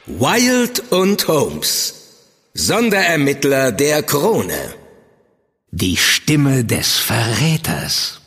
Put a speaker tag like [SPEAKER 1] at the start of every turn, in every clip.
[SPEAKER 1] Wilde und Holmes, Sonderermittler der Krone.
[SPEAKER 2] Die Stimme des Verräters.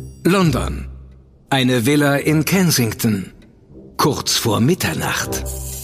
[SPEAKER 2] London. Eine Villa in Kensington. Kurz vor Mitternacht.